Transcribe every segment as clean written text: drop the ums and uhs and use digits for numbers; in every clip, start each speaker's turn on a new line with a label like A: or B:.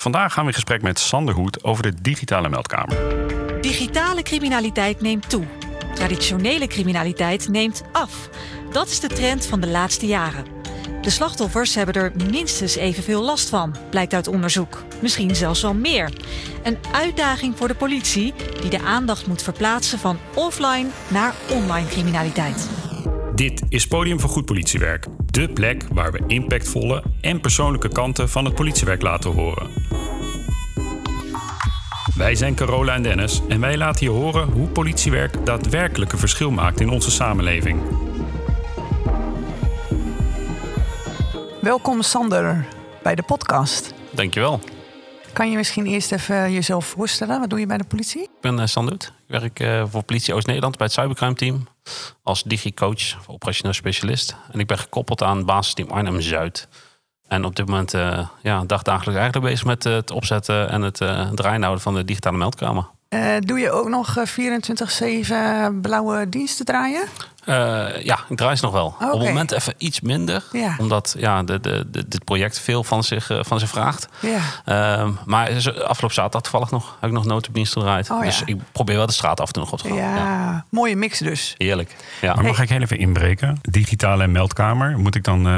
A: Vandaag gaan we in gesprek met Sander Hoed over de digitale meldkamer.
B: Digitale criminaliteit neemt toe. Traditionele criminaliteit neemt af. Dat is de trend van de laatste jaren. De slachtoffers hebben er minstens evenveel last van, blijkt uit onderzoek. Misschien zelfs wel meer. Een uitdaging voor de politie die de aandacht moet verplaatsen van offline naar online criminaliteit.
A: Dit is Podium voor Goed Politiewerk. De plek waar we impactvolle en persoonlijke kanten van het politiewerk laten horen. Wij zijn Carola en Dennis en wij laten je horen hoe politiewerk daadwerkelijk een verschil maakt in onze samenleving.
C: Welkom Sander bij de podcast.
D: Dankjewel.
C: Kan je misschien eerst even jezelf voorstellen? Wat doe je bij de politie?
D: Ik ben Sander Hoed. Ik werk voor Politie Oost-Nederland bij het cybercrime team. Als digicoach, operationeel specialist. En ik ben gekoppeld aan het basisteam Arnhem-Zuid. En op dit moment dagdagelijks eigenlijk bezig met het opzetten en het draaien houden van de digitale meldkamer.
C: Doe je ook nog 24/7 blauwe diensten draaien?
D: Ik draai ze nog wel.
C: Okay.
D: Op het moment even iets minder. Ja. Omdat dit project veel van zich vraagt.
C: Ja.
D: Maar afgelopen zaterdag toevallig heb ik nog noodhulpdienst gedraaid.
C: Oh, ja.
D: Dus ik probeer wel de straat af en toe nog op te gaan.
C: Ja, mooie mix dus.
D: Heerlijk. Ja.
A: Maar mag ik heel even inbreken? Digitale meldkamer, moet ik dan...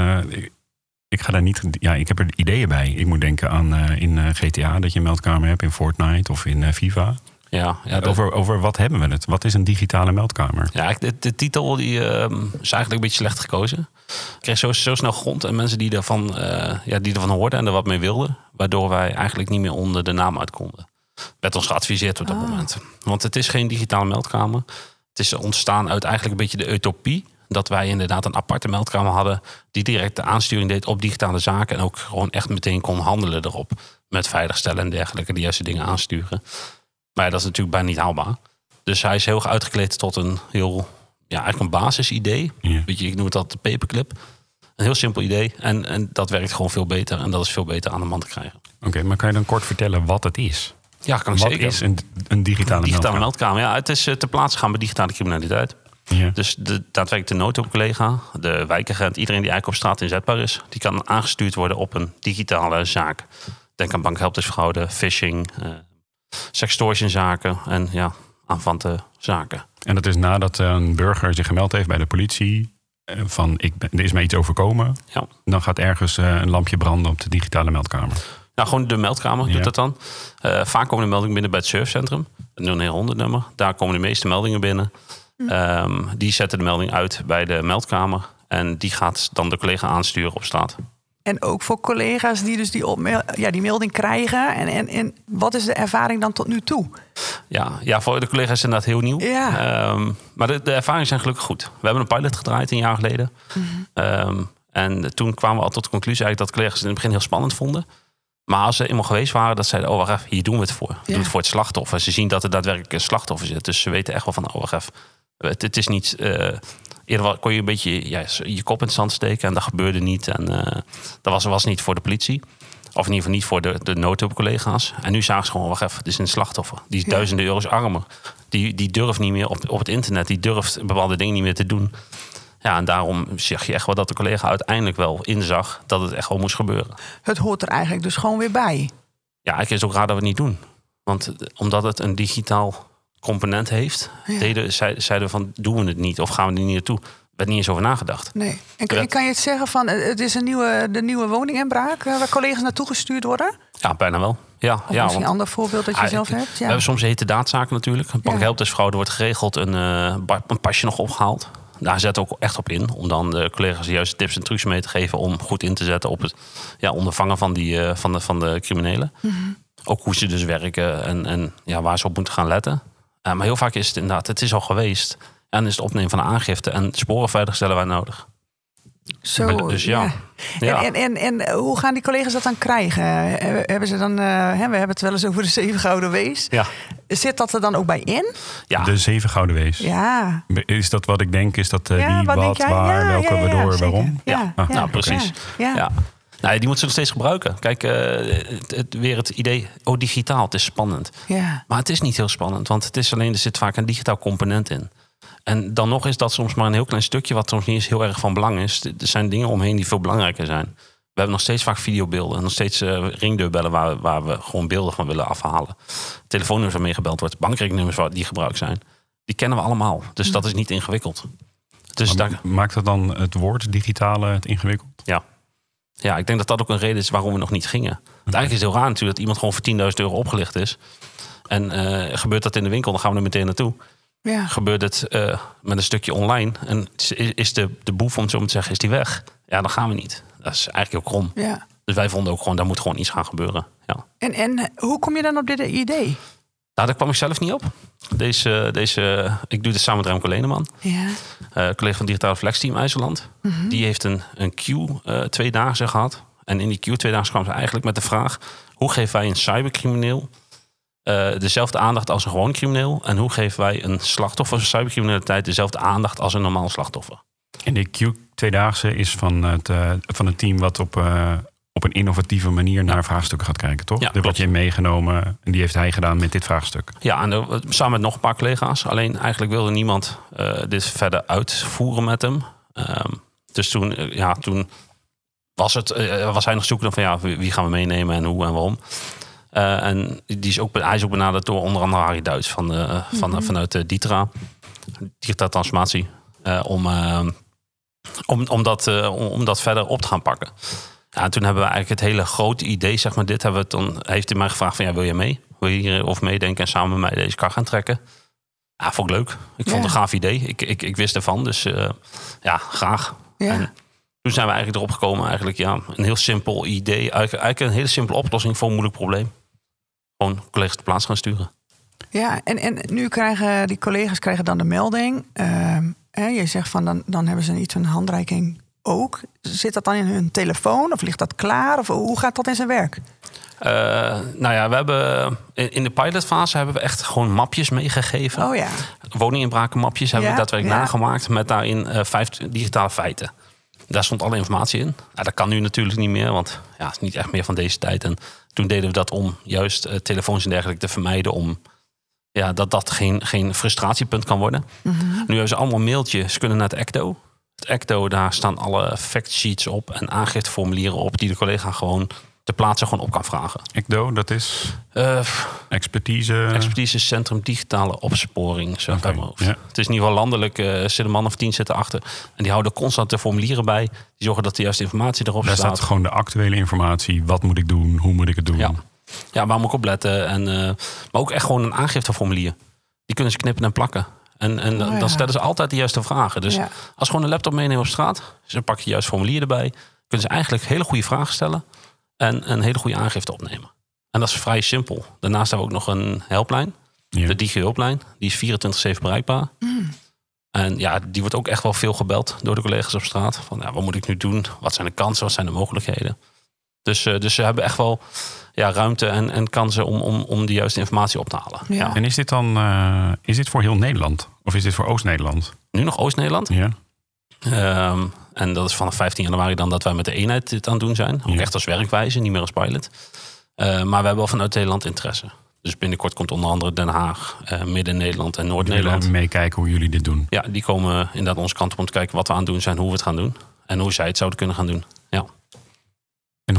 A: Ik ga daar niet. Ja, ik heb er ideeën bij. Ik moet denken aan in GTA dat je een meldkamer hebt, in Fortnite of in FIFA.
D: Ja,
A: over wat hebben we het? Wat is een digitale meldkamer?
D: Ja, de titel is eigenlijk een beetje slecht gekozen. Ik kreeg zo snel grond en mensen die ervan hoorden en er wat mee wilden. Waardoor wij eigenlijk niet meer onder de naam uit konden. Werd ons geadviseerd op dat moment. Want het is geen digitale meldkamer. Het is ontstaan uit eigenlijk een beetje de utopie. Dat wij inderdaad een aparte meldkamer hadden die direct de aansturing deed op digitale zaken. En ook gewoon echt meteen kon handelen erop. Met veiligstellen en dergelijke, de juiste dingen aansturen. Maar ja, dat is natuurlijk bijna niet haalbaar. Dus hij is heel erg uitgekleed tot een heel, eigenlijk een basisidee.
A: Ja.
D: Weet je, ik noem het altijd de paperclip. Een heel simpel idee. En dat werkt gewoon veel beter. En dat is veel beter aan de man te krijgen.
A: Oké, maar kan je dan kort vertellen wat het is?
D: Ja, kan ik zeker.
A: Wat is een digitale
D: meldkamer? Ja, het is te plaatsen gaan bij digitale criminaliteit.
A: Ja.
D: Dus daadwerkelijk de noodhulpcollega, de wijkagent, iedereen die eigenlijk op straat inzetbaar is, die kan aangestuurd worden op een digitale zaak. Denk aan bankhelpdersfraude, phishing, sextortionzaken en aanvante zaken.
A: En dat is nadat een burger zich gemeld heeft bij de politie van er is mij iets overkomen.
D: Ja.
A: Dan gaat ergens een lampje branden op de digitale meldkamer.
D: Nou, gewoon de meldkamer doet dat dan. Vaak komen de meldingen binnen bij het surfcentrum. Het 0900-nummer. Daar komen de meeste meldingen binnen. Die zetten de melding uit bij de meldkamer. En die gaat dan de collega aansturen op straat.
C: En ook voor collega's die dus die melding krijgen. En wat is de ervaring dan tot nu toe?
D: Ja, voor de collega's is het inderdaad heel nieuw.
C: Ja.
D: Maar de ervaringen zijn gelukkig goed. We hebben een pilot gedraaid een jaar geleden. Mm-hmm. En toen kwamen we al tot de conclusie eigenlijk dat collega's het in het begin heel spannend vonden. Maar als ze eenmaal geweest waren, dat zeiden, wacht even, hier doen we het voor. We doen het voor het slachtoffer. Ze zien dat er daadwerkelijk een slachtoffer zit. Dus ze weten echt wel van, wacht even. Het is niet... Eerder kon je een beetje je kop in het zand steken en dat gebeurde niet. En dat was niet voor de politie. Of in ieder geval niet voor de noodhulpcollega's. En nu zagen ze gewoon, wacht even, het is een slachtoffer. Die is duizenden euro's armer. Die durft niet meer op het internet. Die durft bepaalde dingen niet meer te doen. Ja, en daarom zeg je echt wel dat de collega uiteindelijk wel inzag dat het echt wel moest gebeuren.
C: Het hoort er eigenlijk dus gewoon weer bij.
D: Ja, eigenlijk is het ook raar dat we het niet doen. Want omdat het een digitaal component heeft, zeiden we van, doen we het niet of gaan we er niet naartoe? Er werd niet eens over nagedacht.
C: Nee. En kan je het zeggen van, het is de nieuwe woninginbraak waar collega's naartoe gestuurd worden?
D: Ja, bijna wel. Ja,
C: misschien een ander voorbeeld dat je zelf hebt? Ja.
D: We hebben soms hete daadzaken natuurlijk. Een bankhelpdersfraude wordt geregeld, een pasje nog opgehaald. Daar zetten we ook echt op in. Om dan de collega's de juiste tips en trucs mee te geven om goed in te zetten op het ondervangen van de criminelen. Mm-hmm. Ook hoe ze dus werken en waar ze op moeten gaan letten. Maar heel vaak is het inderdaad, het is al geweest. En is het opnemen van de aangifte en sporen verder stellen wij nodig.
C: Zo,
D: dus ja.
C: En hoe gaan die collega's dat dan krijgen? Hebben ze dan, we hebben het wel eens over de 7 gouden wees.
D: Ja.
C: Zit dat er dan ook bij in?
D: Ja.
A: De 7 gouden wees.
C: Ja.
A: Is dat wat ik denk? Is dat wie, wat, waar, welke, waardoor, waarom?
D: Ja, precies. Ja. Nou, die moeten ze nog steeds gebruiken. Kijk, weer het idee, digitaal, het is spannend.
C: Ja.
D: Maar het is niet heel spannend, want er zit vaak een digitaal component in. En dan nog is dat soms maar een heel klein stukje wat soms niet eens heel erg van belang is. Er zijn dingen omheen die veel belangrijker zijn. hebben nog steeds vaak videobeelden. Nog steeds ringdeurbellen waar we gewoon beelden van willen afhalen. Telefoonnummers waarmee gebeld wordt. Bankrekeningnummers die gebruikt zijn. Die kennen we allemaal. Dus dat is niet ingewikkeld. Dus
A: maakt dat dan het woord digitale het ingewikkeld?
D: Ja, ik denk dat dat ook een reden is waarom we nog niet gingen. Want eigenlijk is het heel raar natuurlijk dat iemand gewoon voor €10.000 opgelicht is. En gebeurt dat in de winkel, dan gaan we er meteen naartoe. Ja. Gebeurt het met een stukje online en is de boef, om het zo maar te zeggen, is die weg? Ja, dan gaan we niet. Dat is eigenlijk heel krom. Ja. Dus wij vonden ook gewoon, daar moet gewoon iets gaan gebeuren. Ja.
C: En hoe kom je dan op dit idee?
D: Nou, daar kwam ik zelf niet op. Ik doe dit samen met Remco Leneman. Ja. Collega van Digitale Flex Team IJsseland. Mm-hmm. Die heeft een Q 2-daagse gehad. En in die Q 2-daagse kwam ze eigenlijk met de vraag: hoe geven wij een cybercrimineel dezelfde aandacht als een gewoon crimineel? En hoe geven wij een slachtoffer van cybercriminaliteit dezelfde aandacht als een normaal slachtoffer?
A: En die Q 2-daagse is van het team wat op een innovatieve manier naar vraagstukken gaat kijken, toch?
D: Ja,
A: dat had je meegenomen en die heeft hij gedaan met dit vraagstuk.
D: Ja, en samen met nog een paar collega's. Alleen eigenlijk wilde niemand dit verder uitvoeren met hem. Dus toen was hij nog zoekende van wie gaan we meenemen en hoe en waarom. En hij is ook benaderd door onder andere Harry Duits vanuit DITRA. Digitale transformatie. Om dat verder op te gaan pakken. Ja, en toen hebben we eigenlijk het hele grote idee, zeg maar, heeft hij mij gevraagd van, wil je mee? Wil je hierover meedenken en samen met mij deze kar gaan trekken? Ja, vond ik leuk. Ik vond het een gaaf idee. Ik wist ervan, dus graag. Ja. En toen zijn we eigenlijk erop gekomen, een heel simpel idee. Eigenlijk een hele simpele oplossing voor een moeilijk probleem. Gewoon collega's de plaats gaan sturen.
C: Ja, en nu krijgen die collega's dan de melding. Je zegt van, dan hebben ze iets van een handreiking ook. Zit dat dan in hun telefoon of ligt dat klaar? Of hoe gaat dat in zijn werk?
D: We hebben in de pilotfase hebben we echt gewoon mapjes meegegeven.
C: Oh ja.
D: Woninginbrakenmapjes hebben we daadwerkelijk nagemaakt met daarin 5 digitale feiten. Daar stond alle informatie in. Dat kan nu natuurlijk niet meer, want het is niet echt meer van deze tijd. En toen deden we dat om juist telefoons en dergelijke te vermijden, om dat geen frustratiepunt kan worden. Mm-hmm. Nu hebben ze allemaal mailtjes. Ze kunnen naar het ECDO. Het ECDO, daar staan alle factsheets op en aangifteformulieren op die de collega gewoon ter plaatse gewoon op kan vragen.
A: ECDO, dat is
D: Expertise Centrum Digitale Opsporing. Zo bij mijn hoofd. Ja. Het is in ieder geval landelijk. Zit een man of 10 zitten achter. En die houden constant de formulieren bij. Die zorgen dat de juiste informatie erop staat.
A: Daar staat gewoon de actuele informatie. Wat moet ik doen? Hoe moet ik het doen?
D: Ja, waar moet ik op letten? Maar ook echt gewoon een aangifteformulier. Die kunnen ze knippen en plakken. En dan stellen ze altijd de juiste vragen. Dus als gewoon een laptop meenemen op straat, dan pak je het juiste formulier erbij. Kunnen ze eigenlijk hele goede vragen stellen en een hele goede aangifte opnemen. En dat is vrij simpel. Daarnaast hebben we ook nog een helplijn. Ja. De Digi-hulplijn. Die is 24/7 bereikbaar. Mm. En die wordt ook echt wel veel gebeld door de collega's op straat. Van wat moet ik nu doen? Wat zijn de kansen? Wat zijn de mogelijkheden? Dus ze hebben echt wel ruimte en kansen om de juiste informatie op te halen. Ja. Ja.
A: En is dit dan is dit voor heel Nederland? Of is dit voor Oost-Nederland?
D: Nu nog Oost-Nederland.
A: Ja.
D: En dat is vanaf 15 januari dan dat wij met de eenheid dit aan het doen zijn. Ook echt als werkwijze, niet meer als pilot. Maar we hebben wel vanuit Nederland interesse. Dus binnenkort komt onder andere Den Haag, Midden-Nederland en Noord-Nederland.
A: Die willen meekijken hoe jullie dit doen.
D: Ja, die komen inderdaad onze kant op om te kijken wat we aan het doen zijn, hoe we het gaan doen. En hoe zij het zouden kunnen gaan doen. Ja.
A: En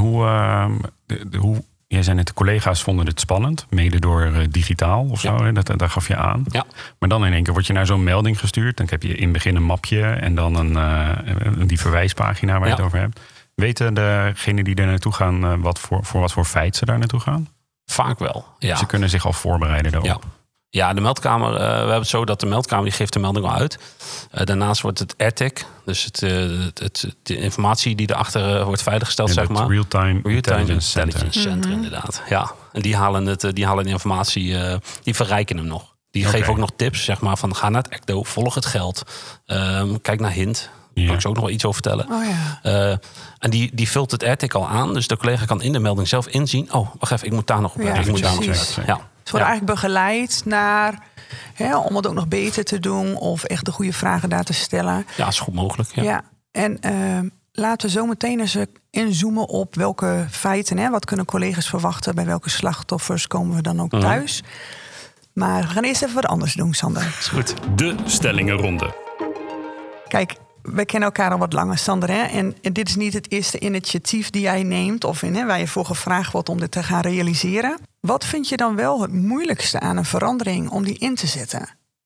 A: hoe jij zei net, de collega's vonden het spannend, mede door digitaal of zo, hè? Dat gaf je aan. Ja. Maar dan in één keer word je naar zo'n melding gestuurd. Dan heb je in het begin een mapje en dan die verwijspagina waar je het over hebt. Weten degenen die daar naartoe gaan voor wat voor feit ze daar naartoe gaan?
D: Vaak wel, ja.
A: Ze kunnen zich al voorbereiden daarop.
D: Ja, de meldkamer, we hebben het zo dat de meldkamer die geeft de melding al uit. Daarnaast wordt het AirTag, dus de informatie die erachter wordt veiliggesteld, zeg maar.
A: Real-time Intelligence
D: Center, mm-hmm. Inderdaad. Ja, en die halen de informatie, die verrijken hem nog. Die geven ook nog tips, zeg maar, van ga naar het ECDO, volg het geld, kijk naar Hint. Daar kan ik zo ook nog wel iets over vertellen. Oh, ja. En die vult het AirTag al aan, dus de collega kan in de melding zelf inzien. Oh, wacht even, ik moet daar nog op letten.
C: Ze worden eigenlijk begeleid naar om het ook nog beter te doen of echt de goede vragen daar te stellen.
D: Ja, is goed mogelijk.
C: Ja. En laten we zo meteen eens inzoomen op welke feiten, wat kunnen collega's verwachten, bij welke slachtoffers komen we dan ook thuis. Maar we gaan eerst even wat anders doen, Sander.
D: Is goed.
E: De stellingenronde.
C: Kijk, we kennen elkaar al wat langer, Sander. Hè? En dit is niet het eerste initiatief die jij neemt... of waar je voor gevraagd wordt om dit te gaan realiseren. Wat vind je dan wel het moeilijkste aan een verandering om die in te zetten?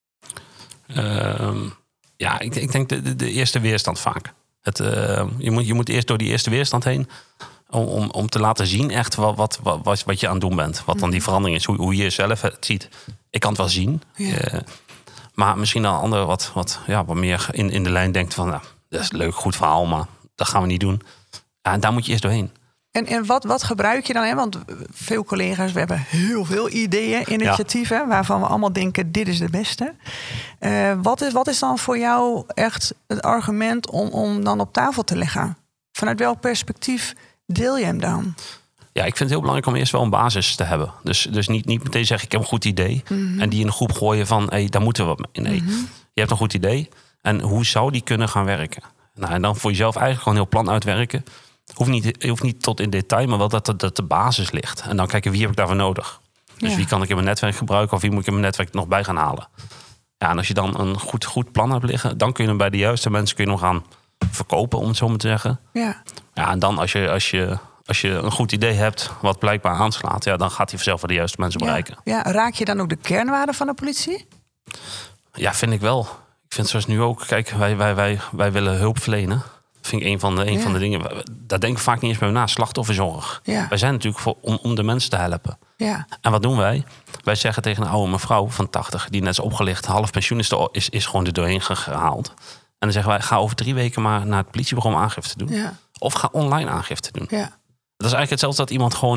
D: Ik denk de eerste weerstand vaak. Je moet eerst door die eerste weerstand heen... om te laten zien echt wat je aan het doen bent. Wat dan die verandering is, hoe je jezelf het ziet. Ik kan het wel zien... Ja. Maar misschien dan ander wat meer in de lijn denkt van... Nou, dat is een leuk, goed verhaal, maar dat gaan we niet doen. Ja, en daar moet je eerst doorheen.
C: En wat gebruik je dan? Hè? Want veel collega's, we hebben heel veel ideeën, initiatieven... Ja. Waarvan we allemaal denken, dit is de beste. Wat is dan voor jou echt het argument om dan op tafel te leggen? Vanuit welk perspectief deel je hem dan?
D: Ja, ik vind het heel belangrijk om eerst wel een basis te hebben. Dus niet meteen zeggen, ik heb een goed idee. Mm-hmm. En die in de groep gooien van, daar moeten we wat mee. Nee, mm-hmm. Je hebt een goed idee. En hoe zou die kunnen gaan werken? Nou, en dan voor jezelf eigenlijk gewoon een heel plan uitwerken. Hoeft niet tot in detail, maar wel dat de basis ligt. En dan kijken, wie heb ik daarvoor nodig? Dus wie kan ik in mijn netwerk gebruiken... of wie moet ik in mijn netwerk nog bij gaan halen? Ja, en als je dan een goed plan hebt liggen... dan kun je hem bij de juiste mensen nog gaan verkopen, om het zo maar te zeggen. Ja, en dan als je een goed idee hebt wat blijkbaar aanslaat... dan gaat hij vanzelf wel de juiste mensen bereiken.
C: Ja, raak je dan ook de kernwaarden van de politie?
D: Ja, vind ik wel. Ik vind zoals nu ook... Kijk, wij willen hulp verlenen. Dat vind ik een van de dingen... Daar denk ik vaak niet eens bij na. Slachtofferzorg. Ja. Wij zijn natuurlijk om de mensen te helpen. Ja. En wat doen wij? Wij zeggen tegen een oude mevrouw van 80... die net is opgelicht, half pensioen is gewoon er doorheen gehaald. En dan zeggen wij, ga over 3 weken maar naar het politiebureau aangifte doen. Ja. Of ga online aangifte doen. Ja. Dat is eigenlijk hetzelfde dat iemand gewoon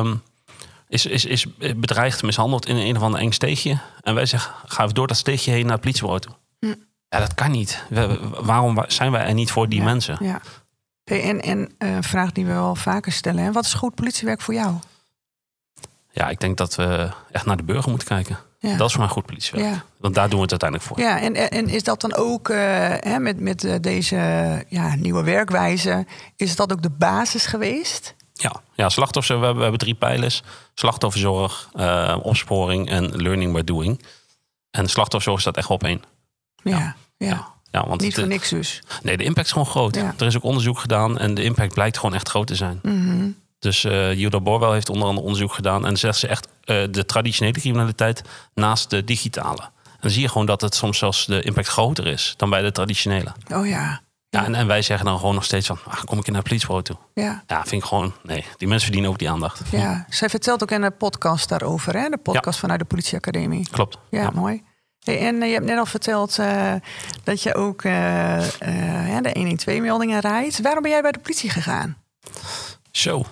D: is bedreigd, mishandeld in een of ander eng steegje. En wij zeggen, ga even door dat steegje heen naar het politiebureau toe. Ja, dat kan niet. Waarom zijn wij er niet voor die mensen? Ja.
C: Hey, en een vraag die we wel vaker stellen. Hè? Wat is goed politiewerk voor jou?
D: Ja, ik denk dat we echt naar de burger moeten kijken. Ja. Dat is voor mij goed politiewerk. Ja. Want daar doen we het uiteindelijk voor.
C: Ja, en is dat dan ook met deze nieuwe werkwijze... is dat ook de basis geweest?
D: Ja, slachtoffers, we hebben 3 pijlers. Slachtofferzorg, opsporing en learning by doing. En slachtofferzorg staat echt op 1.
C: Ja,
D: want
C: niet voor niks dus.
D: Nee, de impact is gewoon groot. Ja. Er is ook onderzoek gedaan en de impact blijkt gewoon echt groot te zijn. Mm-hmm. Dus Judah Borwell heeft onder andere onderzoek gedaan... en zegt ze echt de traditionele criminaliteit naast de digitale. En dan zie je gewoon dat het soms zelfs de impact groter is... dan bij de traditionele.
C: Oh ja.
D: Ja, en wij zeggen dan gewoon nog steeds van... kom ik naar het politiebureau toe? Ja, vind ik gewoon... Nee, die mensen verdienen ook die aandacht.
C: Ja, zij vertelt ook in een podcast daarover, hè? De podcast vanuit de politieacademie.
D: Klopt.
C: Ja, mooi. Hey, en je hebt net al verteld dat je ook de 112-meldingen rijdt. Waarom ben jij bij de politie gegaan?
D: Zo,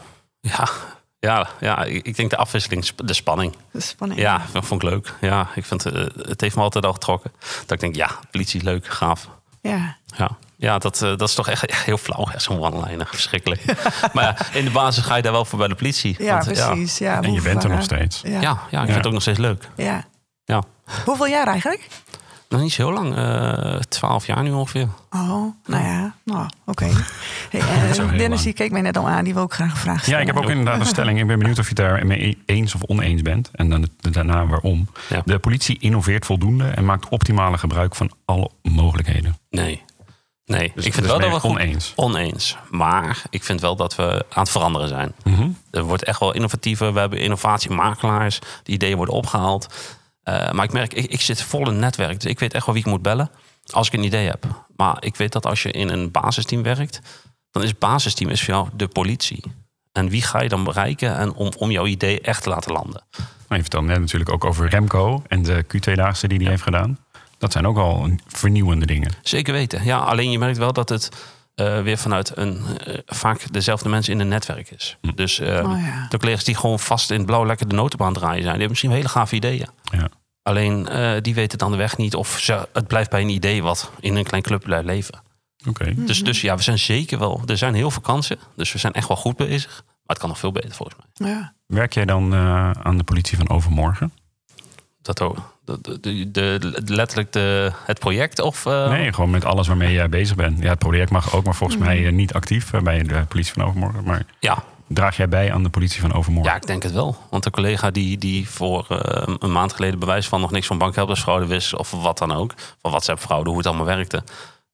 D: ja, ik denk de afwisseling, de spanning.
C: De spanning.
D: Ja, dat vond ik leuk. Ja, ik vind het heeft me altijd al getrokken. Dat ik denk, ja, politie, leuk, gaaf. Ja, dat is toch echt heel flauw, zo'n one-liner, verschrikkelijk. Maar ja, in de basis ga je daar wel voor bij de politie.
C: Ja, want, precies. Ja,
A: en je bent er nog steeds.
D: Ja, ik vind het ook nog steeds leuk.
C: Ja. Hoeveel jaar eigenlijk?
D: Nog niet zo heel lang, 12 jaar nu ongeveer.
C: Oh, oké. Hey, Dennis die keek mij net al aan, die wil ook graag een vraag stellen.
A: Ja, ik heb ook inderdaad een stelling. Ik ben benieuwd of je het daarmee eens of oneens bent. En dan daarna waarom. Ja. De politie innoveert voldoende en maakt optimale gebruik van alle mogelijkheden.
D: Nee. Dus ik vind wel dat we oneens. Maar ik vind wel dat we aan het veranderen zijn. Mm-hmm. Er wordt echt wel innovatiever. We hebben innovatiemakelaars. Die ideeën worden opgehaald. Maar ik merk, ik zit vol in het netwerk. Dus ik weet echt wel wie ik moet bellen als ik een idee heb. Maar ik weet dat als je in een basisteam werkt... dan is het basisteam voor jou de politie. En wie ga je dan bereiken en om jouw idee echt te laten landen?
A: Je vertelde net natuurlijk ook over Remco en de Q2-daagse die hij heeft gedaan. Dat zijn ook al vernieuwende dingen.
D: Zeker weten. Ja, alleen je merkt wel dat het weer vanuit vaak dezelfde mensen in een netwerk is. Dus de collega's die gewoon vast in het blauw lekker de notenbaan draaien zijn... die hebben misschien wel hele gave ideeën. Ja. Alleen die weten dan de weg niet of het blijft bij een idee... wat in een klein club blijft leven.
A: Okay.
D: Dus ja, we zijn zeker wel... Er zijn heel veel kansen, dus we zijn echt wel goed bezig. Maar het kan nog veel beter volgens mij.
C: Ja.
A: Werk jij dan aan de politie van overmorgen?
D: Dat ook. Letterlijk het project? Of,
A: Nee, gewoon met alles waarmee jij bezig bent. Ja, het project mag ook, maar volgens mij niet actief bij de politie van overmorgen. Maar draag jij bij aan de politie van overmorgen?
D: Ja, ik denk het wel. Want de collega die voor een maand geleden bewijs van nog niks van bankhelpersfraude wist... of wat dan ook, van WhatsApp-fraude, hoe het allemaal werkte...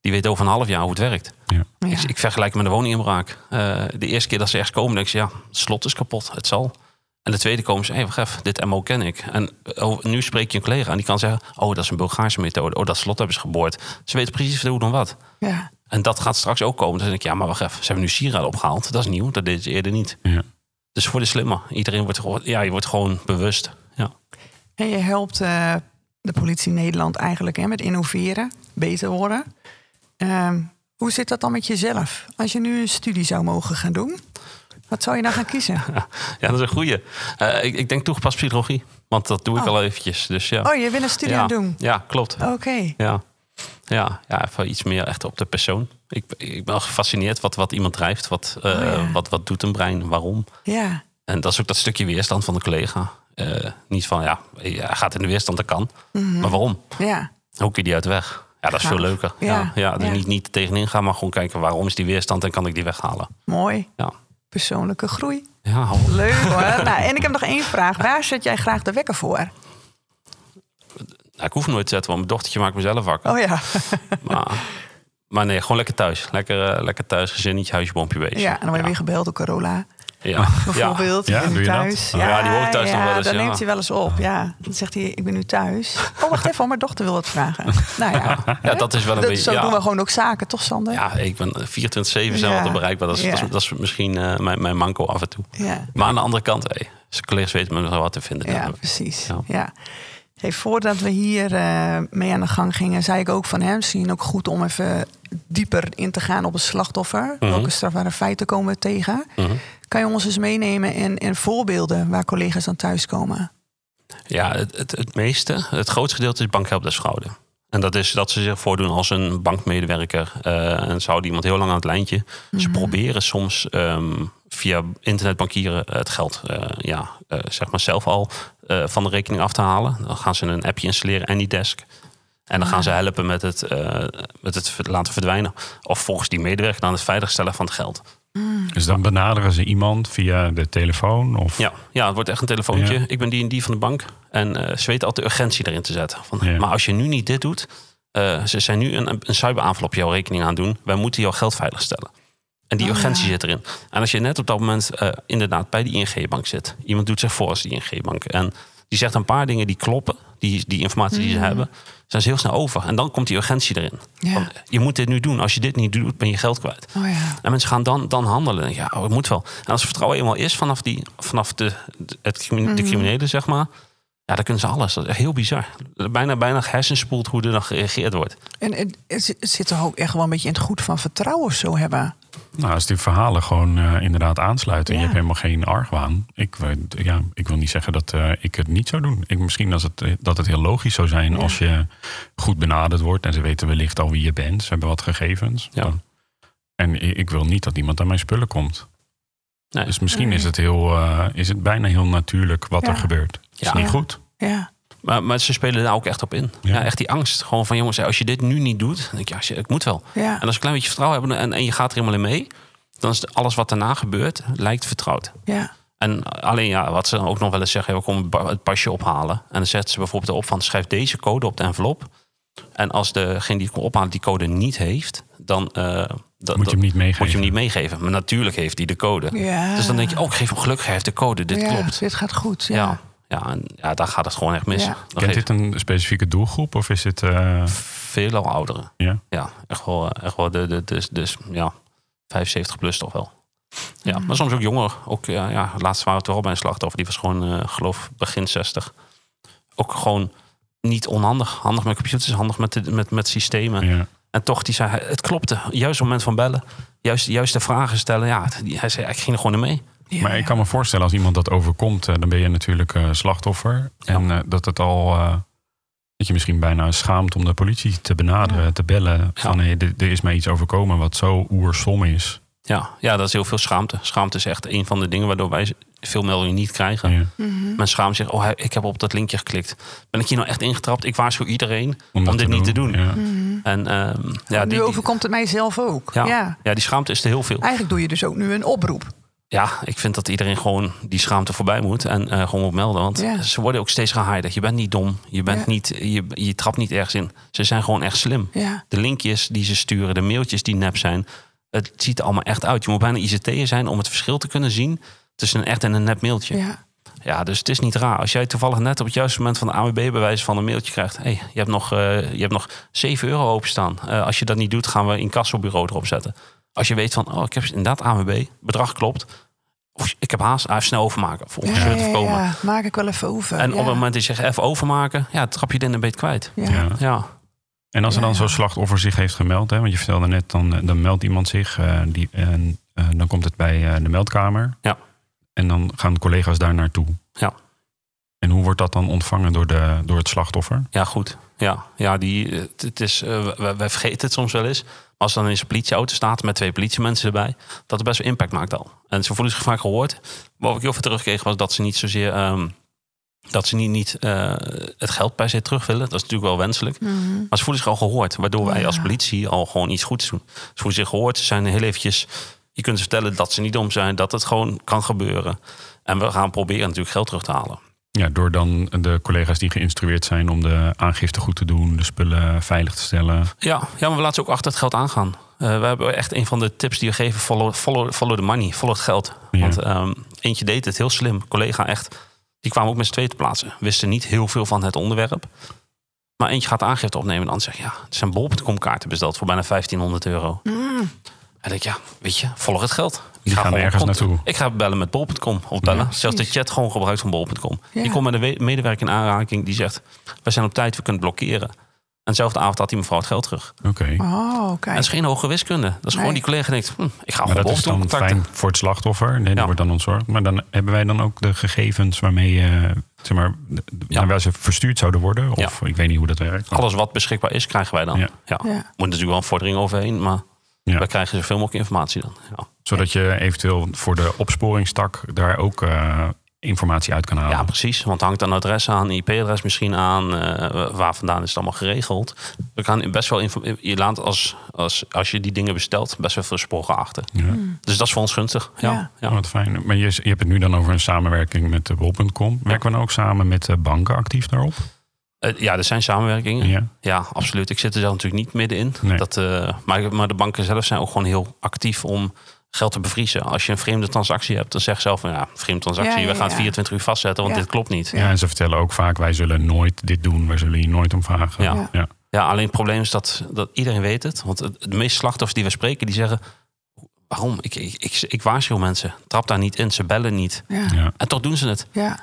D: die weet over een half jaar hoe het werkt.
A: Ja.
D: Ik vergelijk het met een woninginbraak. De eerste keer dat ze ergens komen, denk ik, het slot is kapot, het zal. En de tweede komen ze, wacht even, dit MO ken ik. En nu spreek je een collega en die kan zeggen, dat is een Bulgaarse methode. Dat slot hebben ze geboord. Ze weten precies hoe dan wat.
A: Ja.
D: En dat gaat straks ook komen. Dan denk ik, maar wacht even, ze hebben nu sieraden opgehaald. Dat is nieuw, dat deden ze eerder niet.
A: Ja.
D: Dus voor de slimmer. Iedereen wordt gewoon bewust. Ja.
C: En je helpt de politie Nederland eigenlijk met innoveren, beter worden. Hoe zit dat dan met jezelf? Als je nu een studie zou mogen gaan doen, wat zou je dan gaan kiezen?
D: Ja, dat is een goeie. Ik denk toegepast psychologie. Want dat doe ik al eventjes. Dus, ja.
C: Oh, je bent een studie aan het doen?
D: Ja, klopt.
C: Oké.
D: Ja, even iets meer echt op de persoon. Ik ben al gefascineerd wat iemand drijft. Wat doet een brein? Waarom?
C: Ja.
D: En dat is ook dat stukje weerstand van de collega. Niet van, hij gaat in de weerstand, dat kan. Mm-hmm. Maar waarom?
C: Ja.
D: Hoe kun je die uit de weg? Ja, dat is veel leuker. Dus niet tegenin gaan, maar gewoon kijken waarom is die weerstand en kan ik die weghalen.
C: Mooi.
D: Ja.
C: Persoonlijke groei.
D: Ja,
C: leuk hoor. En ik heb nog 1 vraag. Waar zet jij graag de wekker voor?
D: Ik hoef nooit te zetten, want mijn dochtertje maakt mezelf wakker.
C: Oh ja.
D: Maar nee, gewoon lekker thuis. Lekker thuis, gezinnetje, huisje, boompje, beestje.
C: Ja, en dan word je weer gebeld door Carola.
D: Ja.
C: Bijvoorbeeld, ik ben nu thuis.
D: Ja, die woont thuis nog wel eens.
C: Dan neemt hij wel eens op. Ja. Dan zegt hij, ik ben nu thuis. Oh, wacht even, mijn dochter wil wat vragen. Nou
D: ja, dat is wel een beetje...
C: Zo doen we gewoon ook zaken, toch Sander?
D: Ja, ik ben 24/7 zijn altijd bereikbaar. Dat is misschien mijn manco af en toe.
C: Ja.
D: Maar aan de andere kant, zijn collega's weten me nog wat te vinden.
C: Ja, precies. Ja. Hey, voordat we hier mee aan de gang gingen, zei ik ook van hem, misschien ook goed om even dieper in te gaan op het slachtoffer. Mm-hmm. Welke strafbare feiten komen we tegen? Mm-hmm. Kan je ons eens meenemen in voorbeelden waar collega's dan thuiskomen?
D: Ja, het grootste gedeelte is bankhelpdeskfraude. En dat is dat ze zich voordoen als een bankmedewerker. En ze houden iemand heel lang aan het lijntje. Mm-hmm. Ze proberen soms via internetbankieren het geld zeg maar zelf al van de rekening af te halen. Dan gaan ze een appje installeren, AnyDesk. En dan gaan ze helpen met het laten verdwijnen. Of volgens die medewerker aan het veiligstellen van het geld.
A: Dus dan benaderen ze iemand via de telefoon? Of?
D: Ja, het wordt echt een telefoontje. Ja. Ik ben die en die van de bank. En ze weten altijd de urgentie erin te zetten. Maar als je nu niet dit doet... ze zijn nu een cyberaanval op jouw rekening aan doen. Wij moeten jouw geld veiligstellen. En die urgentie zit erin. En als je net op dat moment inderdaad bij die ING-bank zit. Iemand doet zich voor als die ING-bank. En die zegt een paar dingen die kloppen. Die informatie die ze hebben. Zijn ze heel snel over. En dan komt die urgentie erin. Ja. Van, je moet dit nu doen. Als je dit niet doet, ben je geld kwijt.
C: Oh ja.
D: En mensen gaan dan handelen. Ja, het moet wel. En als vertrouwen eenmaal is vanaf de criminelen, zeg maar. Ja, dan kunnen ze alles. Dat is echt heel bizar. Bijna hersenspoeld hoe er dan gereageerd wordt.
C: En het zit toch ook echt wel een beetje in het goed van vertrouwen of zo hebben?
A: Nou, als die verhalen gewoon inderdaad aansluiten... en je hebt helemaal geen argwaan. Ik wil niet zeggen dat ik het niet zou doen. Misschien dat het heel logisch zou zijn als je goed benaderd wordt... en ze weten wellicht al wie je bent. Ze hebben wat gegevens.
D: Ja.
A: En ik wil niet dat iemand aan mijn spullen komt.
D: Nee.
A: Dus misschien is het bijna heel natuurlijk wat er gebeurt. Dat is niet goed.
C: Ja.
D: Maar ze spelen daar ook echt op in. Ja, echt die angst. Gewoon van jongens, als je dit nu niet doet... dan denk je, ik moet wel. Ja. En als je een klein beetje vertrouwen hebben en je gaat er helemaal in mee... dan is alles wat daarna gebeurt, lijkt vertrouwd.
C: Ja.
D: En alleen wat ze ook nog wel eens zeggen... we komen het pasje ophalen. En dan zetten ze bijvoorbeeld erop van... schrijf deze code op de envelop. En als degene die het ophalen die code niet heeft... dan...
A: moet je hem niet meegeven.
D: Moet je hem niet meegeven. Maar natuurlijk heeft hij de code.
C: Ja.
D: Dus dan denk je, ik geef hem gelukkig, hij heeft de code. Dit klopt.
C: Dit gaat goed.
D: Ja, daar gaat het gewoon echt mis.
C: Ja.
A: Kent dit een specifieke doelgroep? Of is het...
D: Veelal ouderen. Ja, echt wel dus 75 plus toch wel. Ja, maar soms ook jonger. Ook, laatst waren we toch al bij een slachtoffer. Die was gewoon, geloof begin 60. Ook gewoon niet onhandig. Handig met computers, handig met systemen. Ja. En toch, die zei, het klopte. Juist op het moment van bellen. Juist de vragen stellen. Ja, hij zei, ik ging er gewoon in mee.
A: Ja, maar ik kan me voorstellen, als iemand dat overkomt... dan ben je natuurlijk slachtoffer. Ja. En dat je misschien bijna schaamt om de politie te benaderen, te bellen. Van, er is mij iets overkomen wat zo oersom is.
D: Ja, dat is heel veel schaamte. Schaamte is echt een van de dingen waardoor wij veel meldingen niet krijgen. Ja. Mm-hmm. Men schaamt zich, ik heb op dat linkje geklikt. Ben ik hier nou echt ingetrapt? Ik waarschuw iedereen om dit niet te doen. Ja.
C: Mm-hmm. En nu overkomt het mij zelf ook.
D: Ja, die schaamte is er heel veel.
C: Eigenlijk doe je dus ook nu een oproep.
D: Ja, ik vind dat iedereen gewoon die schaamte voorbij moet en gewoon moet melden. Want ze worden ook steeds gehired. Je bent niet dom, je bent niet, je trapt niet ergens in. Ze zijn gewoon echt slim. Ja. De linkjes die ze sturen, de mailtjes die nep zijn. Het ziet er allemaal echt uit. Je moet bijna ICT'er zijn om het verschil te kunnen zien tussen een echt en een nep mailtje. Ja, dus het is niet raar. Als jij toevallig net op het juiste moment van de ANWB-bewijs van een mailtje krijgt. Hey, je hebt nog €7 openstaan. Als je dat niet doet, gaan we incassobureau erop zetten. Als je weet van, ik heb inderdaad ANWB, bedrag klopt. Of ik heb haast, snel overmaken. Voor ongeveer te voorkomen.
C: Ja, maak ik wel even over.
D: En op het moment dat je zegt even overmaken, trap je dit een beetje kwijt. Ja.
A: En als er dan zo'n slachtoffer zich heeft gemeld, want je vertelde net, dan meldt iemand zich. Dan komt het bij de meldkamer. Ja. En dan gaan collega's daar naartoe. Ja. En hoe wordt dat dan ontvangen door het slachtoffer?
D: Ja, goed. Wij vergeten het soms wel eens. Als dan in zijn politieauto staat met 2 politiemensen erbij, dat het best wel impact maakt al. En ze voelen zich vaak gehoord. Wat ik heel veel terugkreeg was dat ze niet zozeer dat ze niet het geld per se terug willen. Dat is natuurlijk wel wenselijk. Mm-hmm. Maar ze voelen zich al gehoord. Waardoor wij als politie al gewoon iets goeds doen. Ze voelen zich gehoord. Ze zijn heel eventjes. Je kunt ze vertellen dat ze niet dom zijn. Dat het gewoon kan gebeuren. En we gaan proberen natuurlijk geld terug te halen.
A: Ja, door dan de collega's die geïnstrueerd zijn om de aangifte goed te doen, de spullen veilig te stellen.
D: Ja, maar we laten ze ook achter het geld aangaan. We hebben echt een van de tips die we geven, follow the money, follow het geld. Ja. Want eentje deed het heel slim. Collega echt, die kwamen ook met z'n tweeën te plaatsen. Wisten niet heel veel van het onderwerp. Maar eentje gaat de aangifte opnemen en dan zegt er zijn bol.com kaarten besteld voor bijna €1.500. En denk ik, weet je, volg het geld.
A: Die gaan ergens naartoe.
D: Ik ga bellen met bol.com of bellen. Ja, zelfs de chat gewoon gebruikt van bol.com. Ja. Ik kom met een medewerker in aanraking die zegt, wij zijn op tijd, we kunnen blokkeren. En dezelfde avond had die mevrouw het geld terug.
A: Oké.
C: En
D: dat is geen hoge wiskunde. Dat is gewoon die collega denkt, ik ga gewoon
A: bol.com contacten. Dat is dan fijn voor het slachtoffer. Nee, die wordt dan ontzorgd. Maar dan hebben wij dan ook de gegevens waarmee naar waar ze verstuurd zouden worden? Of ik weet niet hoe dat werkt.
D: Alles wat beschikbaar is, krijgen wij dan. Ja. Moet natuurlijk wel een vordering overheen, maar wij krijgen zoveel mogelijk informatie dan. Ja.
A: Zodat je eventueel voor de opsporingstak daar ook informatie uit kan halen.
D: Ja, precies. Want het hangt een adres aan, IP-adres misschien aan. Waar vandaan is het allemaal geregeld. We gaan best wel je laat als je die dingen bestelt, best wel veel sporen achter. Ja. Dus dat is voor ons gunstig. Ja.
A: Wat fijn. Maar je hebt het nu dan over een samenwerking met bol.com. Werken we dan ook samen met banken actief daarop?
D: Er zijn samenwerkingen. Ja, absoluut. Ik zit er zelf natuurlijk niet middenin. Nee. Maar de banken zelf zijn ook gewoon heel actief om geld te bevriezen. Als je een vreemde transactie hebt, dan zeg je zelf van vreemde transactie. We gaan het 24 uur vastzetten, want dit klopt niet.
A: Ja, en ze vertellen ook vaak, wij zullen nooit dit doen. Wij zullen hier nooit om vragen.
D: Ja, alleen het probleem is dat iedereen weet het. Want de meeste slachtoffers die we spreken, die zeggen, waarom? Ik waarschuw mensen. Trap daar niet in, ze bellen niet. Ja. En toch doen ze het. Ja.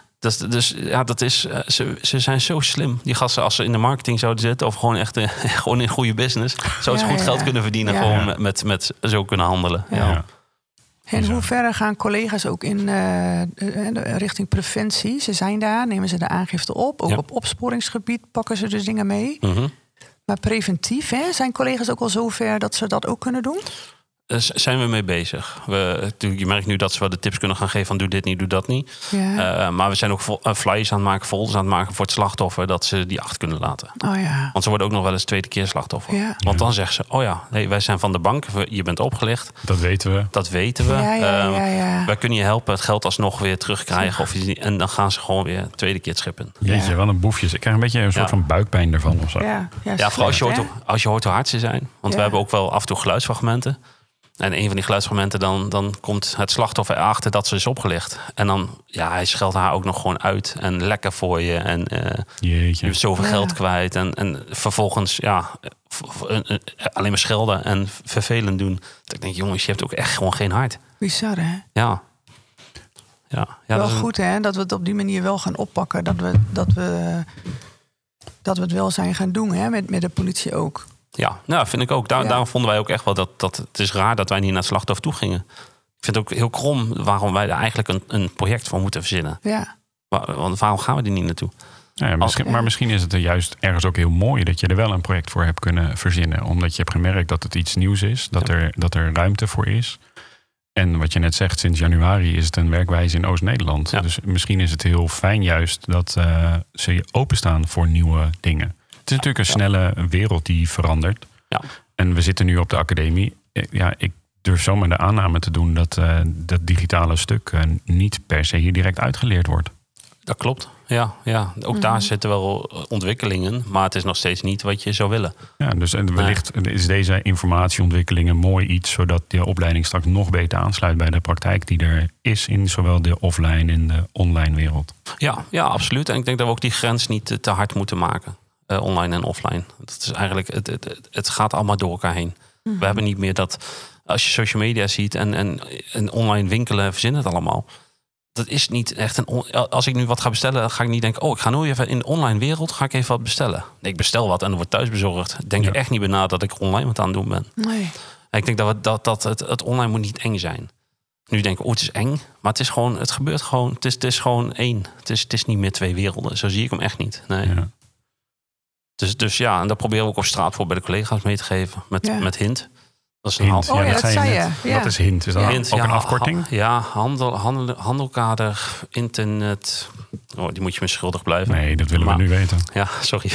D: Ze zijn zo slim. Die gasten, als ze in de marketing zouden zitten of gewoon echt gewoon in goede business, zouden ze goed geld kunnen verdienen. Gewoon met zo kunnen handelen. Ja.
C: En hoe ver gaan collega's ook in richting preventie? Ze zijn daar, nemen ze de aangifte op. Ook op opsporingsgebied pakken ze dus dingen mee. Mm-hmm. Maar preventief, zijn collega's ook al zover dat ze dat ook kunnen doen?
D: Zijn we mee bezig. Je merkt nu dat ze wel de tips kunnen gaan geven van doe dit niet, doe dat niet. Ja. Maar we zijn ook flyers aan het maken, folders aan het maken voor het slachtoffer, dat ze die achter kunnen laten. Oh ja. Want ze worden ook nog wel eens tweede keer slachtoffer. Ja. Want dan zeggen ze, wij zijn van de bank, je bent opgelicht.
A: Dat weten we.
C: Ja.
D: Wij kunnen je helpen het geld alsnog weer terugkrijgen. En dan gaan ze gewoon weer tweede keer het schippen.
A: Jeetje, wat een boefjes. Ik krijg een beetje een soort van buikpijn ervan of zo.
D: Vooral als je hoort hoe hard ze zijn. Want we hebben ook wel af en toe geluidsfragmenten. En een van die geluidsfragmenten, dan komt het slachtoffer erachter dat ze is opgelicht. En dan, hij scheldt haar ook nog gewoon uit. En lekker voor je. En je hebt zoveel geld kwijt. En vervolgens, alleen maar schelden en vervelend doen. Dat ik denk, jongens, je hebt ook echt gewoon geen hart.
C: Bizar, hè?
D: Ja.
C: Wel goed, hè? Dat we het op die manier wel gaan oppakken. Dat we het wel zijn gaan doen, hè? Met de politie ook.
D: Ja, vind ik ook. Daarom vonden wij ook echt wel dat het is raar dat wij niet naar het slachtoffer toe gingen. Ik vind het ook heel krom waarom wij er eigenlijk een project voor moeten verzinnen. Ja. Want waarom gaan we er niet naartoe?
A: Maar misschien is het er juist ergens ook heel mooi dat je er wel een project voor hebt kunnen verzinnen. Omdat je hebt gemerkt dat het iets nieuws is, dat er ruimte voor is. En wat je net zegt, sinds januari is het een werkwijze in Oost-Nederland. Ja. Dus misschien is het heel fijn juist dat ze openstaan voor nieuwe dingen. Het is natuurlijk een snelle wereld die verandert. Ja. En we zitten nu op de academie. Ik durf zomaar de aanname te doen dat dat digitale stuk niet per se hier direct uitgeleerd wordt.
D: Dat klopt, ja. Ook daar zitten wel ontwikkelingen, maar het is nog steeds niet wat je zou willen.
A: Ja, dus wellicht is deze informatieontwikkelingen mooi iets, zodat de opleiding straks nog beter aansluit bij de praktijk die er is in zowel de offline en de online wereld.
D: Ja, absoluut. En ik denk dat we ook die grens niet te hard moeten maken, online en offline. Dat is eigenlijk, het gaat allemaal door elkaar heen. Mm-hmm. We hebben niet meer dat, als je social media ziet en online winkelen, verzin het allemaal. Dat is niet echt als ik nu wat ga bestellen, dan ga ik niet denken, ik ga nu even in de online wereld, ga ik even wat bestellen. Nee, ik bestel wat en er wordt thuis bezorgd. Denk er echt niet bij na dat ik online wat aan het doen ben.
C: Nee.
D: En ik denk dat het online moet niet eng zijn. Nu denk ik, het is eng, maar het is gewoon, het gebeurt gewoon, het is gewoon één. Het is niet meer twee werelden. Zo zie ik hem echt niet. Nee. Ja. Dus ja, en dat proberen we ook op straat voor bij de collega's mee te geven met Hint. Dat is een
A: Hint.
C: dat zei je. Ja.
A: Wat is Hint? Is dat
D: Hint,
A: ook een afkorting?
D: Handelkader, internet. Die moet je me schuldig blijven.
A: Nee, dat willen we nu weten.
D: Ja, sorry.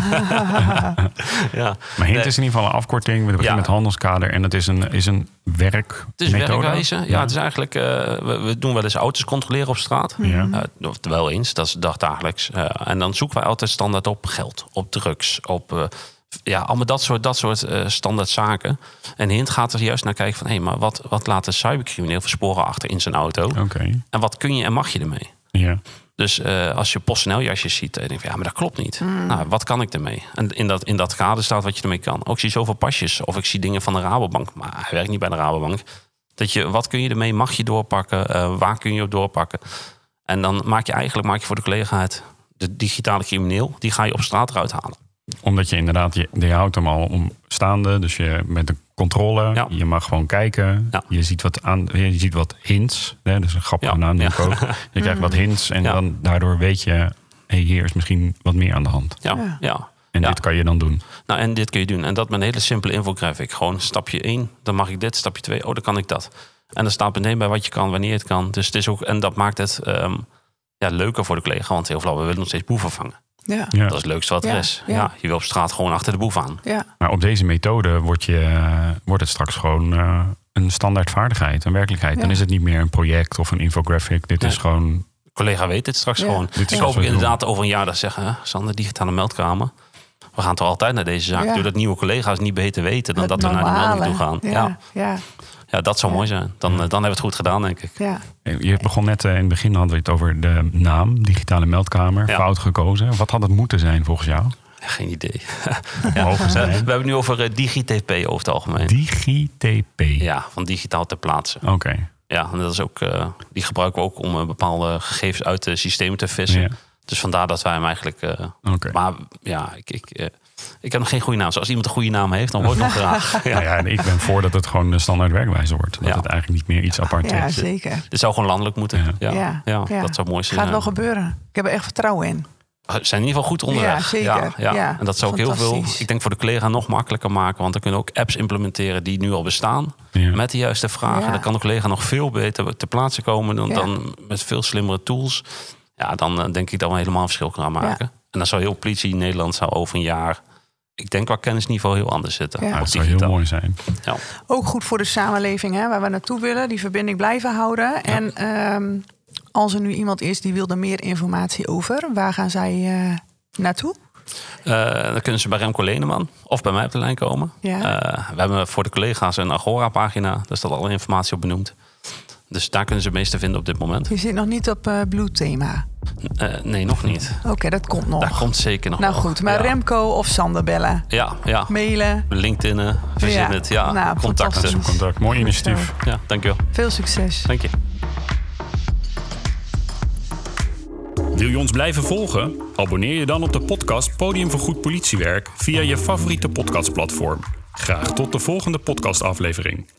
A: Ja. Maar Hint is in ieder geval een afkorting. We beginnen met handelskader en dat is een werkmethode.
D: Het is werkwijze. Ja, het is eigenlijk, we doen wel eens auto's controleren op straat.
A: Ja.
D: Wel eens, dat is dagdagelijks. En dan zoeken wij altijd standaard op geld, op drugs, op... allemaal dat soort standaard zaken. En Hint gaat er juist naar kijken van... maar wat laat een cybercrimineel voor sporen achter in zijn auto?
A: Okay.
D: En wat kun je en mag je ermee?
A: Ja.
D: Dus als je PostNL-jasjes ziet... dan denk je, maar dat klopt niet. Nou, wat kan ik ermee? En in dat kader staat wat je ermee kan. Ook zie je zoveel pasjes. Of ik zie dingen van de Rabobank. Maar hij werkt niet bij de Rabobank. Wat kun je ermee? Mag je doorpakken? Waar kun je op doorpakken? En dan maak je voor de collega het... de digitale crimineel, die ga je op straat eruit halen.
A: Omdat je inderdaad, je houdt hem al omstaande. Dus je met de controle, je mag gewoon kijken. Ja. Je ziet wat hints. Hè, dus een grappige naam doe ik ook. Je krijgt wat hints en dan daardoor weet je... hier is misschien wat meer aan de hand.
D: Ja.
A: En dit kan je dan doen.
D: Nou, en dit kun je doen. En dat met een hele simpele infographic. Gewoon stapje 1, dan mag ik dit. Stapje 2, dan kan ik dat. En dan staat meteen bij wat je kan, wanneer het kan. Dus het is ook, en dat maakt het leuker voor de collega. Want heel veel, we willen nog steeds boeven vangen. Ja. Dat is het leukste wat er is. Ja, je wil op straat gewoon achter de boef aan.
C: Ja.
A: Maar op deze methode wordt het straks gewoon een standaard vaardigheid, een werkelijkheid. Ja. Dan is het niet meer een project of een infographic. Dit is gewoon...
D: De collega weet dit straks gewoon. Ik hoop inderdaad over een jaar dat zeggen... Sander, digitale meldkamer. We gaan toch altijd naar deze zaak. Doordat nieuwe collega's niet beter weten... dan dat we naar die melding toe gaan. Ja, dat zou mooi zijn. Dan hebben we het goed gedaan, denk ik. Ja.
A: Je begon net in het begin, hadden we het over de naam, digitale meldkamer. Ja. Fout gekozen. Wat had het moeten zijn volgens jou?
D: Geen idee. We hebben het nu over DigiTP over het algemeen.
A: DigiTP?
D: Ja, van digitaal ter plaatse.
A: Oké.
D: Ja, en dat is ook, die gebruiken we ook om bepaalde gegevens uit de systemen te vissen. Ja. Dus vandaar dat wij hem eigenlijk... Maar ja, ik heb nog geen goede naam. Als iemand een goede naam heeft, dan wordt het nog graag.
A: Ik ben voor dat het gewoon de standaard werkwijze wordt. Dat het eigenlijk niet meer iets apart is.
C: Ja, zeker.
D: Dit zou gewoon landelijk moeten. Ja, dat zou mooi zijn.
C: Gaat wel gebeuren. Ik heb er echt vertrouwen in.
D: We zijn in ieder geval goed onderweg.
C: Ja, zeker.
D: Ja. En dat zou ook heel veel, ik denk, voor de collega nog makkelijker maken. Want dan kunnen we ook apps implementeren die nu al bestaan. Ja. Met de juiste vragen. Ja. Dan kan de collega nog veel beter ter plaatse komen dan met veel slimmere tools. Ja, dan denk ik dat we helemaal een verschil kunnen maken. Ja. En dan zou heel politie in Nederland zou over een jaar... Ik denk qua kennisniveau heel anders zitten.
A: Ja. Dat zou heel mooi zijn.
C: Ja. Ook goed voor de samenleving, hè, waar we naartoe willen. Die verbinding blijven houden. Ja. En als er nu iemand is die wil er meer informatie over... waar gaan zij naartoe?
D: Dan kunnen ze bij Remco Leneman of bij mij op de lijn komen. Ja. We hebben voor de collega's een Agora-pagina. Daar staat alle informatie op benoemd. Dus daar kunnen ze het meeste vinden op dit moment.
C: Je zit nog niet op Blue Thema?
D: Nee, nog niet.
C: Oké, dat komt nog.
D: Dat komt zeker nog.
C: Nou goed, maar Remco of Sander bellen?
D: Ja.
C: Mailen?
D: LinkedIn, verzin het. Ja,
C: nou,
D: contacten.
A: Mooi initiatief.
D: Ja, dankjewel.
C: Veel succes.
D: Dank je.
E: Wil je ons blijven volgen? Abonneer je dan op de podcast Podium voor Goed Politiewerk via je favoriete podcastplatform. Graag tot de volgende podcastaflevering.